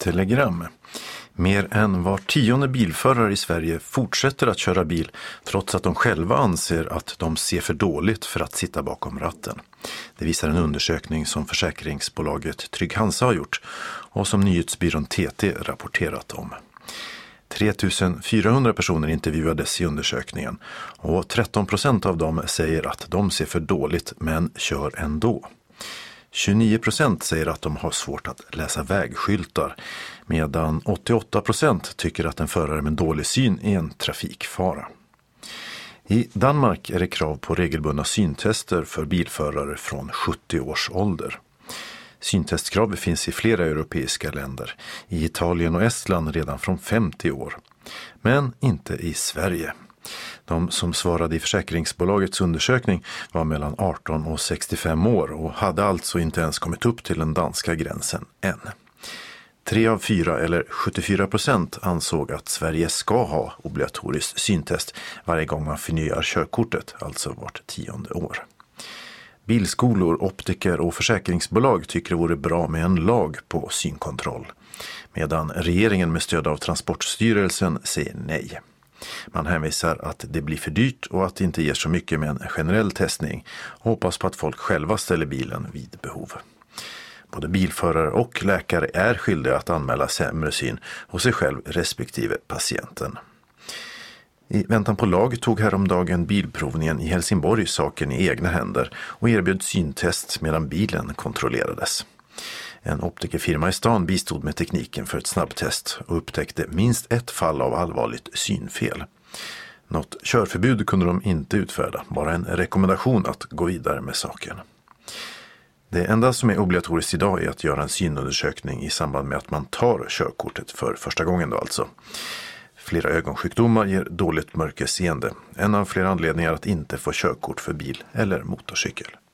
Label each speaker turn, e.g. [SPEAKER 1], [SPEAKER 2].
[SPEAKER 1] Telegram. Mer än var 10:e bilförare i Sverige fortsätter att köra bil trots att de själva anser att de ser för dåligt för att sitta bakom ratten. Det visar en undersökning som försäkringsbolaget Trygg Hansa har gjort och som nyhetsbyrån TT rapporterat om. 3400 personer intervjuades i undersökningen och 13% av dem säger att de ser för dåligt men kör ändå. 29% säger att de har svårt att läsa vägskyltar, medan 88% tycker att en förare med dålig syn är en trafikfara. I Danmark är det krav på regelbundna syntester för bilförare från 70 års ålder. Syntestkrav finns i flera europeiska länder, i Italien och Estland redan från 50 år, men inte i Sverige. De som svarade i försäkringsbolagets undersökning var mellan 18 och 65 år och hade alltså inte ens kommit upp till den danska gränsen än. 3 av 4 eller 74% ansåg att Sverige ska ha obligatoriskt syntest varje gång man förnyar körkortet, alltså vart 10:e år. Bilskolor, optiker och försäkringsbolag tycker det vore bra med en lag på synkontroll, medan regeringen med stöd av Transportstyrelsen säger nej. Man hänvisar att det blir för dyrt och att det inte ger så mycket med en generell testning och hoppas på att folk själva ställer bilen vid behov. Både bilförare och läkare är skyldiga att anmäla sämre syn hos sig själv respektive patienten. I väntan på lag tog häromdagen bilprovningen i Helsingborg saken i egna händer och erbjöd syntest medan bilen kontrollerades. En optikerfirma i stan bistod med tekniken för ett snabbtest och upptäckte minst ett fall av allvarligt synfel. Något körförbud kunde de inte utfärda, bara en rekommendation att gå vidare med saken. Det enda som är obligatoriskt idag är att göra en synundersökning i samband med att man tar körkortet för första gången då alltså. Flera ögonsjukdomar ger dåligt mörkerseende, en av flera anledningar att inte få körkort för bil eller motorcykel.